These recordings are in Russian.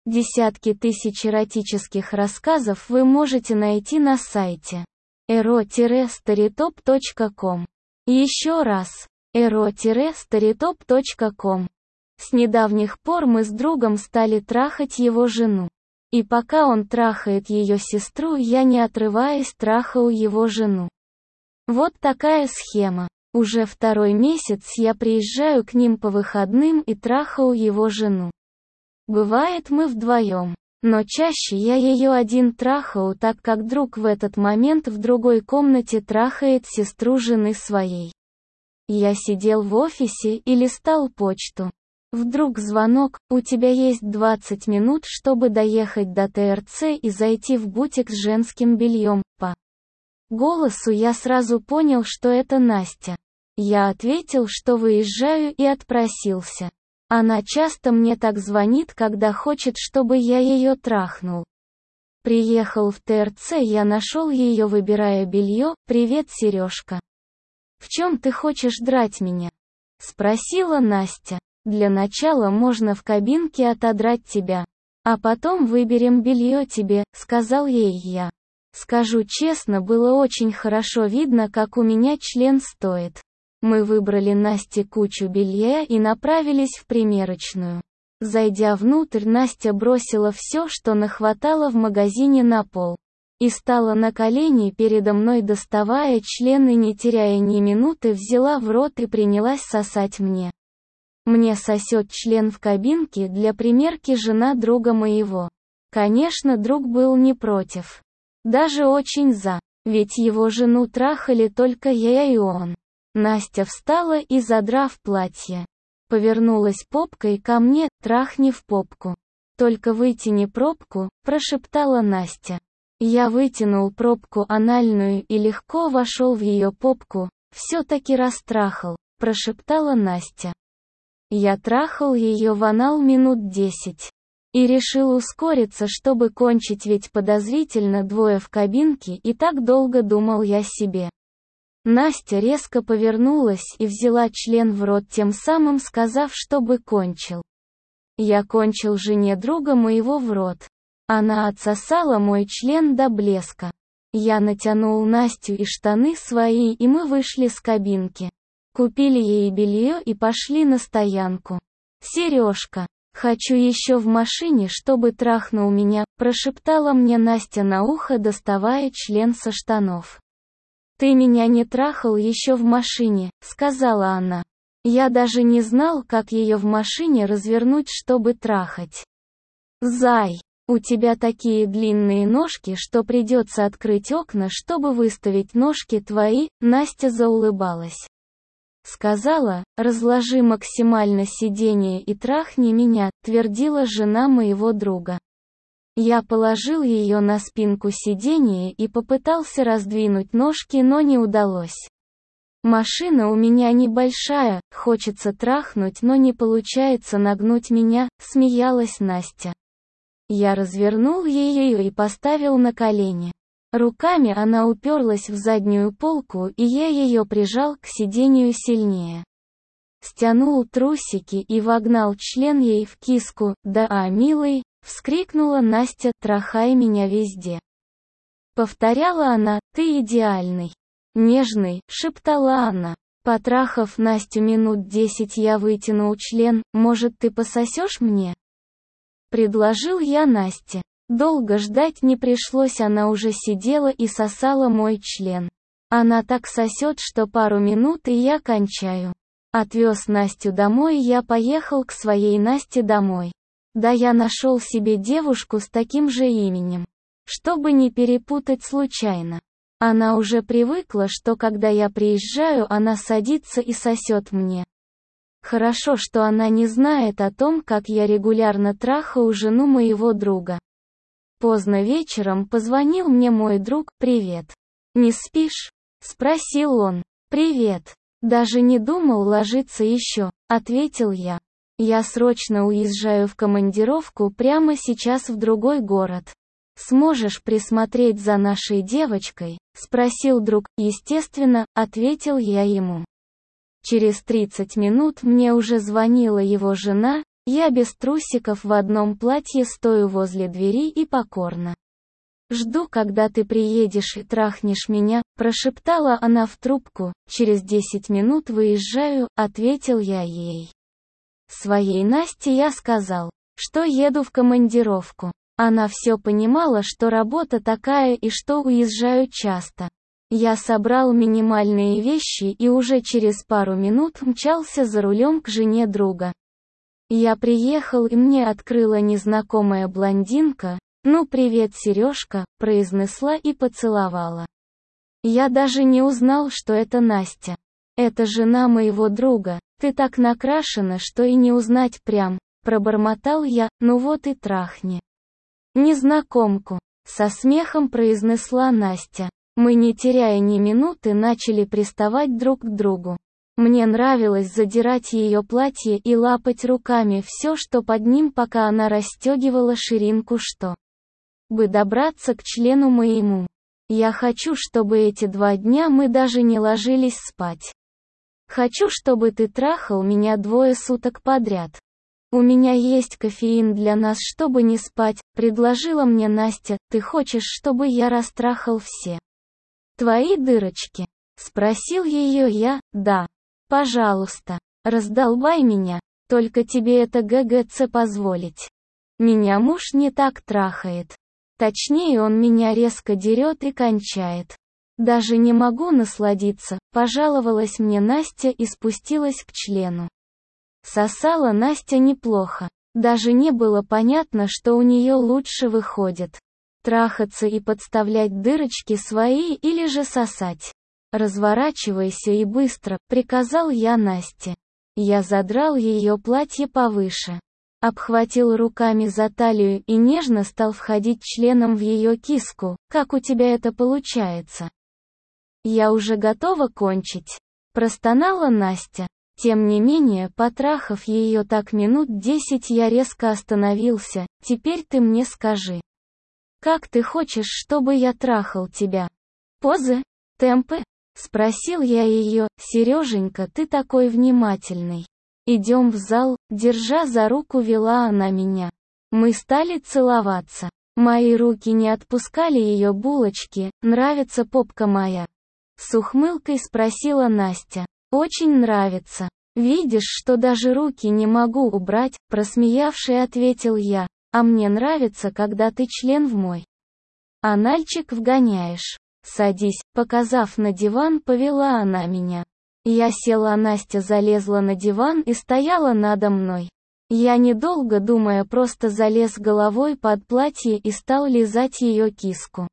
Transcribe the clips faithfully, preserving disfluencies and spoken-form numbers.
Десятки тысяч эротических рассказов вы можете найти на сайте эро старитоп точка ком. Еще раз, эро старитоп точка ком. С недавних пор мы с другом стали трахать его жену. И пока он трахает ее сестру, я не отрываясь трахаю его жену. Вот такая схема. Уже второй месяц я приезжаю к ним по выходным и трахаю его жену. Бывает, мы вдвоем. Но чаще я ее один трахаю, так как друг в этот момент в другой комнате трахает сестру жены своей. Я сидел в офисе и листал почту. Вдруг звонок: у тебя есть двадцать минут, чтобы доехать до ТРЦ и зайти в бутик с женским бельем. По голосу я сразу понял, что это Настя. Я ответил, что выезжаю, и отпросился. Она часто мне так звонит, когда хочет, чтобы я ее трахнул. Приехал в ТРЦ, я нашел ее, выбирая белье. «Привет, Сережка. В чем ты хочешь драть меня?» — спросила Настя. «Для начала можно в кабинке отодрать тебя. А потом выберем белье тебе», — сказал ей я. Скажу честно, было очень хорошо видно, как у меня член стоит. Мы выбрали Насте кучу белья и направились в примерочную. Зайдя внутрь, Настя бросила все, что нахватала в магазине, на пол. И стала на колени передо мной, доставая член, и не теряя ни минуты взяла в рот и принялась сосать мне. Мне сосет член в кабинке для примерки жена друга моего. Конечно, друг был не против. Даже очень за. Ведь его жену трахали только я и он. Настя встала и, задрав платье, повернулась попкой ко мне. «Трахни в попку. Только вытяни пробку», — прошептала Настя. Я вытянул пробку анальную и легко вошел в ее попку. «Все-таки растрахал», — прошептала Настя. Я трахал ее в анал минут десять. И решил ускориться, чтобы кончить, ведь подозрительно двое в кабинке, и так долго думал я себе. Настя резко повернулась и взяла член в рот, тем самым сказав, чтобы кончил. Я кончил жене друга моего в рот. Она отсосала мой член до блеска. Я натянул Настю и штаны свои, и мы вышли с кабинки. Купили ей белье и пошли на стоянку. «Сережка, хочу еще в машине, чтобы трахнул меня», — прошептала мне Настя на ухо, доставая член со штанов. «Ты меня не трахал еще в машине», — сказала она. Я даже не знал, как ее в машине развернуть, чтобы трахать. «Зай, у тебя такие длинные ножки, что придется открыть окна, чтобы выставить ножки твои», — Настя заулыбалась. Сказала: «Разложи максимально сиденье и трахни меня», — твердила жена моего друга. Я положил ее на спинку сиденья и попытался раздвинуть ножки, но не удалось. «Машина у меня небольшая, хочется трахнуть, но не получается нагнуть меня», — смеялась Настя. Я развернул ее и поставил на колени. Руками она уперлась в заднюю полку, и я ее прижал к сиденью сильнее. Стянул трусики и вогнал член ей в киску. «Да, а, милый», — вскрикнула Настя, — «трахай меня везде». Повторяла она: «Ты идеальный, нежный», — шептала она. Потрахав Настю минут десять, я вытянул член. «Может, ты пососешь мне?» — предложил я Насте. Долго ждать не пришлось, она уже сидела и сосала мой член. Она так сосет, что пару минут и я кончаю. Отвез Настю домой, я поехал к своей Насте домой. Да, я нашел себе девушку с таким же именем. Чтобы не перепутать случайно. Она уже привыкла, что когда я приезжаю, она садится и сосет мне. Хорошо, что она не знает о том, как я регулярно трахаю жену моего друга. Поздно вечером позвонил мне мой друг. «Привет. Не спишь?» — спросил он. «Привет. Даже не думал ложиться еще», — ответил я. «Я срочно уезжаю в командировку прямо сейчас в другой город. Сможешь присмотреть за нашей девочкой?» — спросил друг. «Естественно», — ответил я ему. Через тридцать минут мне уже звонила его жена. Я без трусиков в одном платье стою возле двери и покорно жду, когда ты приедешь и трахнешь меня, прошептала она в трубку. Через десять минут выезжаю, ответил я ей. Своей Насте я сказал, что еду в командировку. Она все понимала, что работа такая и что уезжаю часто. Я собрал минимальные вещи и уже через пару минут мчался за рулем к жене друга. Я приехал, и мне открыла незнакомая блондинка. «Ну привет, Сережка», произнесла и поцеловала. Я даже не узнал, что это Настя. Это жена моего друга. Ты так накрашена, что и не узнать прям, пробормотал я. Ну вот и трахни незнакомку, со смехом произнесла Настя. Мы, не теряя ни минуты, начали приставать друг к другу. Мне нравилось задирать ее платье и лапать руками все, что под ним, пока она расстегивала ширинку, что бы добраться к члену моему. Я хочу, чтобы эти два дня мы даже не ложились спать. Хочу, чтобы ты трахал меня двое суток подряд. У меня есть кофеин для нас, чтобы не спать, предложила мне Настя. Ты хочешь, чтобы я растрахал все твои дырочки? Спросил ее я. Да. Пожалуйста. Раздолбай меня. Только тебе это ГГЦ позволить. Меня муж не так трахает. Точнее, он меня резко дерет и кончает. Даже не могу насладиться, пожаловалась мне Настя и спустилась к члену. Сосала Настя неплохо. Даже не было понятно, что у нее лучше выходит. Трахаться и подставлять дырочки свои или же сосать. «Разворачивайся и быстро», — приказал я Насте. Я задрал ее платье повыше. Обхватил руками за талию и нежно стал входить членом в ее киску. «Как у тебя это получается?» «Я уже готова кончить», — простонала Настя. Тем не менее, потрахав ее так минут десять, я резко остановился. «Теперь ты мне скажи, как ты хочешь, чтобы я трахал тебя? Позы? Темпы?» — спросил я ее. «Сереженька, ты такой внимательный. Идем в зал», — держа за руку вела она меня. Мы стали целоваться. Мои руки не отпускали ее булочки. «Нравится попка моя?» С ухмылкой спросила Настя. «Очень нравится. Видишь, что даже руки не могу убрать», — просмеявший ответил я. «А мне нравится, когда ты член в мой анальчик вгоняешь. Садись», — показав на диван, повела она меня. Я села, Настя залезла на диван и стояла надо мной. Я, недолго думая, просто залез головой под платье и стал лизать ее киску.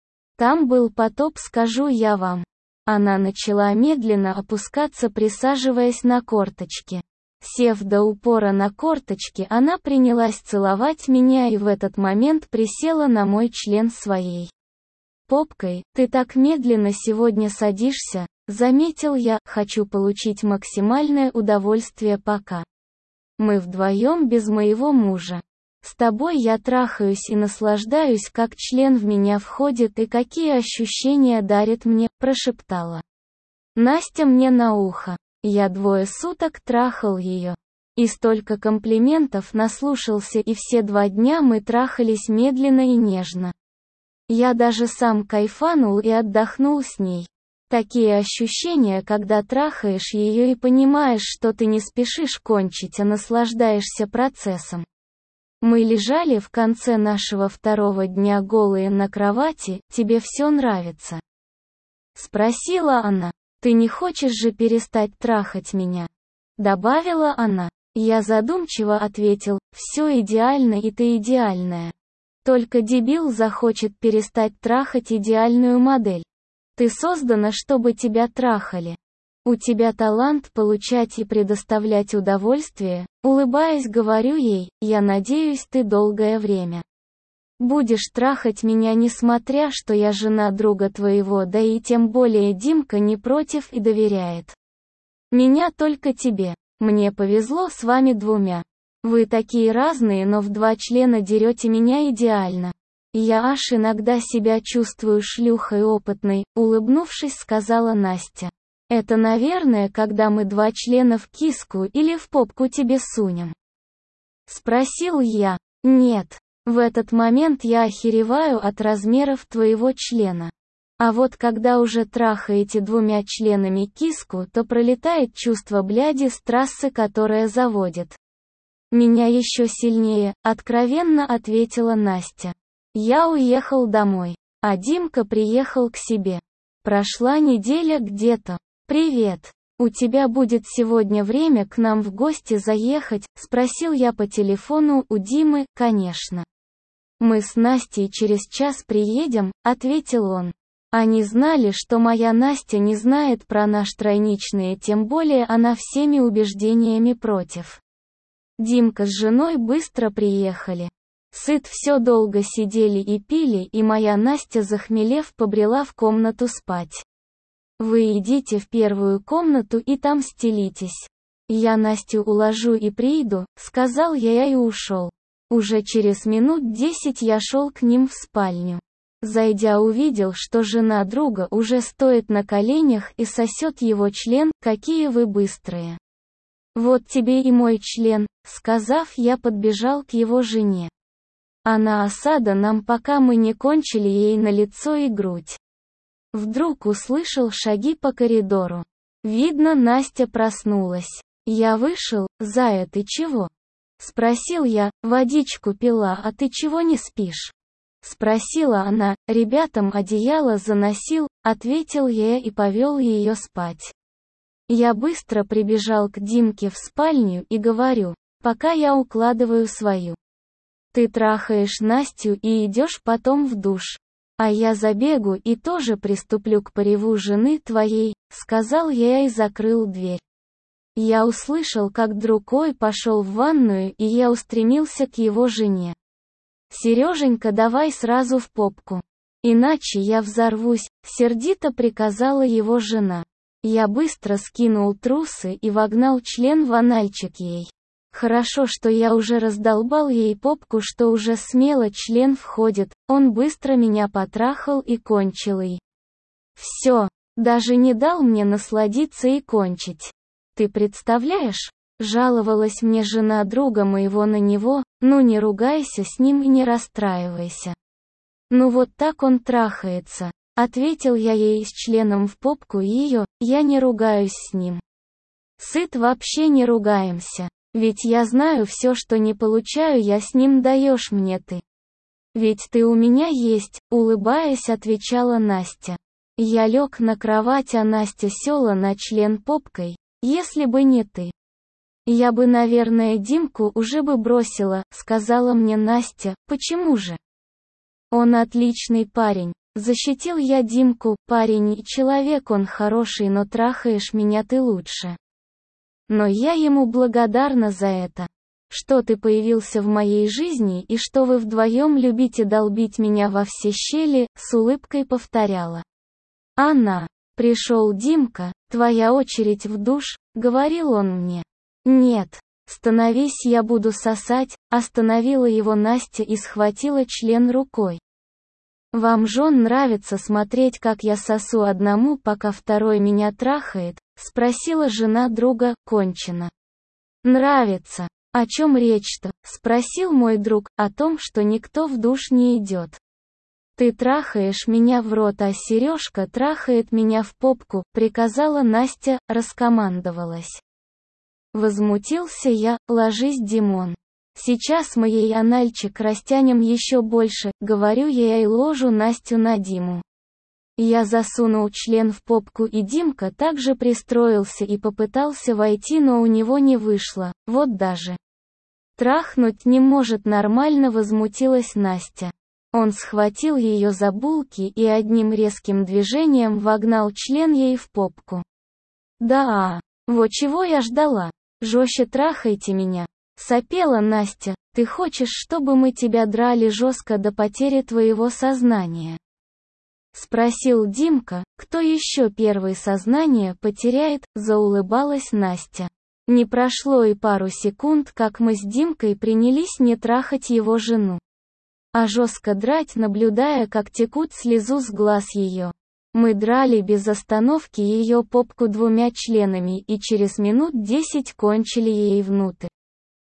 Там был потоп, скажу я вам. Она начала медленно опускаться, присаживаясь на корточки. Сев до упора на корточки, она принялась целовать меня и в этот момент присела на мой член своей попкой. «Ты так медленно сегодня садишься», — заметил я. «Хочу получить максимальное удовольствие, пока мы вдвоем без моего мужа. С тобой я трахаюсь и наслаждаюсь, как член в меня входит и какие ощущения дарит мне», — прошептала Настя мне на ухо. Я двое суток трахал ее. И столько комплиментов наслушался, и все два дня мы трахались медленно и нежно. Я даже сам кайфанул и отдохнул с ней. Такие ощущения, когда трахаешь ее и понимаешь, что ты не спешишь кончить, а наслаждаешься процессом. Мы лежали в конце нашего второго дня голые на кровати. «Тебе все нравится?» — спросила она. «Ты не хочешь же перестать трахать меня?» — добавила она. Я задумчиво ответил. «Все идеально, и ты идеальная. Только дебил захочет перестать трахать идеальную модель. Ты создана, чтобы тебя трахали. У тебя талант получать и предоставлять удовольствие», — улыбаясь, говорю ей. «Я надеюсь, ты долгое время будешь трахать меня, несмотря, что я жена друга твоего, да и тем более Димка не против и доверяет меня только тебе. Мне повезло с вами двумя. Вы такие разные, но в два члена дерете меня идеально. Я аж иногда себя чувствую шлюхой опытной», — улыбнувшись, сказала Настя. «Это, наверное, когда мы два члена в киску или в попку тебе сунем». Спросил я. Нет. В этот момент я охереваю от размеров твоего члена. А вот когда уже трахаете двумя членами киску, то пролетает чувство бляди с трассы, которая заводит меня еще сильнее, откровенно ответила Настя. Я уехал домой, а Димка приехал к себе. Прошла неделя где-то. «Привет. У тебя будет сегодня время к нам в гости заехать?» – спросил я по телефону у Димы. «Конечно. Мы с Настей через час приедем», – ответил он. Они знали, что моя Настя не знает про наш тройничный, тем более она всеми убеждениями против. Димка с женой быстро приехали. Сыт все долго сидели и пили, и моя Настя, захмелев, побрела в комнату спать. «Вы идите в первую комнату и там стелитесь. Я Настю уложу и приду», — сказал я и ушел. Уже через минут десять я шел к ним в спальню. Зайдя, увидел, что жена друга уже стоит на коленях и сосет его член. «Какие вы быстрые! Вот тебе и мой член», — сказав, я подбежал к его жене. Она осада нам, пока мы не кончили ей на лицо и грудь. Вдруг услышал шаги по коридору. Видно, Настя проснулась. Я вышел. «Зая, ты чего?» — спросил я. «Водичку пила, а ты чего не спишь?» — спросила она. «Ребятам одеяло заносил», — ответил я и повел ее спать. Я быстро прибежал к Димке в спальню и говорю, пока я укладываю свою. «Ты трахаешь Настю и идешь потом в душ. А я забегу и тоже приступлю к пореву жены твоей», — сказал я и закрыл дверь. Я услышал, как другой пошел в ванную, и я устремился к его жене. «Сереженька, давай сразу в попку. Иначе я взорвусь», — сердито приказала его жена. Я быстро скинул трусы и вогнал член в анальчик ей. Хорошо, что я уже раздолбал ей попку, что уже смело член входит. Он быстро меня потрахал и кончил и... Все, даже не дал мне насладиться и кончить. «Ты представляешь?» — жаловалась мне жена друга моего на него. «Ну не ругайся с ним и не расстраивайся. Ну вот так он трахается», — ответил я ей с членом в попку ее. «Я не ругаюсь с ним. Сыт, вообще не ругаемся. Ведь я знаю все, что не получаю я с ним, даешь мне ты. Ведь ты у меня есть», — улыбаясь, отвечала Настя. Я лег на кровать, а Настя села на член попкой. «Если бы не ты, я бы, наверное, Димку уже бы бросила», — сказала мне Настя. «Почему же? Он отличный парень», — защитил я Димку. «Парень и человек он хороший, но трахаешь меня ты лучше. Но я ему благодарна за это. Что ты появился в моей жизни и что вы вдвоем любите долбить меня во все щели», — с улыбкой повторяла она. «Пришел Димка, твоя очередь в душ», — говорил он мне. «Нет, становись, я буду сосать», — остановила его Настя и схватила член рукой. «Вам, жен, нравится смотреть, как я сосу одному, пока второй меня трахает?» — спросила жена друга. «Кончено». «Нравится. О чем речь-то?» — спросил мой друг. «О том, что никто в душ не идет. Ты трахаешь меня в рот, а Сережка трахает меня в попку», — приказала Настя, раскомандовалась. Возмутился я. «Ложись, Димон. Сейчас мы ей анальчик растянем еще больше», — говорю я и ложу Настю на Диму. Я засунул член в попку, и Димка также пристроился и попытался войти, но у него не вышло. Вот даже трахнуть не может нормально, возмутилась Настя. Он схватил ее за булки и одним резким движением вогнал член ей в попку. «Да, вот чего я ждала. Жестче трахайте меня», — сопела Настя. «Ты хочешь, чтобы мы тебя драли жестко до потери твоего сознания?» — спросил Димка. «Кто еще первый сознание потеряет?» — заулыбалась Настя. Не прошло и пару секунд, как мы с Димкой принялись не трахать его жену, а жестко драть, наблюдая, как текут слезу с глаз ее. Мы драли без остановки ее попку двумя членами и через минут десять кончили ей внутрь.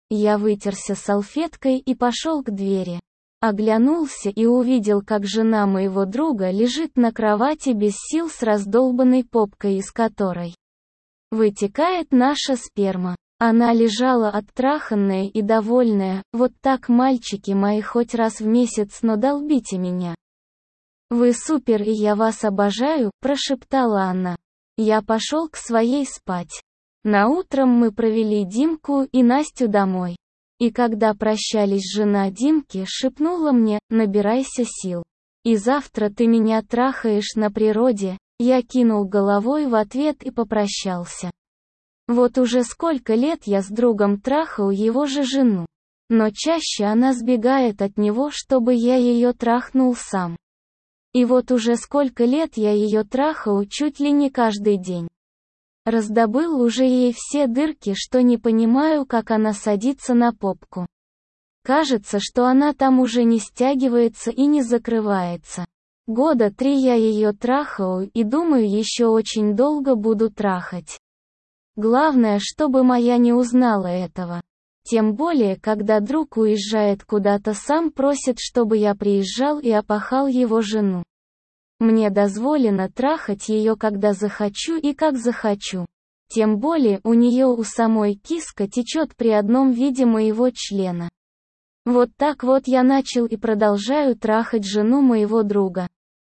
Я вытерся салфеткой и пошел к двери. Оглянулся и увидел, как жена моего друга лежит на кровати без сил с раздолбанной попкой, из которой вытекает наша сперма. Она лежала оттраханная и довольная. Вот так, мальчики мои, хоть раз в месяц, но долбите меня. Вы супер, и я вас обожаю, прошептала она. Я пошел к своей спать. Наутром мы провели Димку и Настю домой. И когда прощались, жена Димки шепнула мне: набирайся сил. И завтра ты меня трахаешь на природе. Я кинул головой в ответ и попрощался. Вот уже сколько лет я с другом трахал его же жену. Но чаще она сбегает от него, чтобы я ее трахнул сам. И вот уже сколько лет я ее трахал чуть ли не каждый день. Раздобыл уже ей все дырки, что не понимаю, как она садится на попку. Кажется, что она там уже не стягивается и не закрывается. Года три я ее трахал и думаю, еще очень долго буду трахать. Главное, чтобы моя не узнала этого. Тем более, когда друг уезжает куда-то, сам просит, чтобы я приезжал и опахал его жену. Мне дозволено трахать ее, когда захочу и как захочу. Тем более, у нее у самой киска течет при одном виде моего члена. Вот так вот я начал и продолжаю трахать жену моего друга.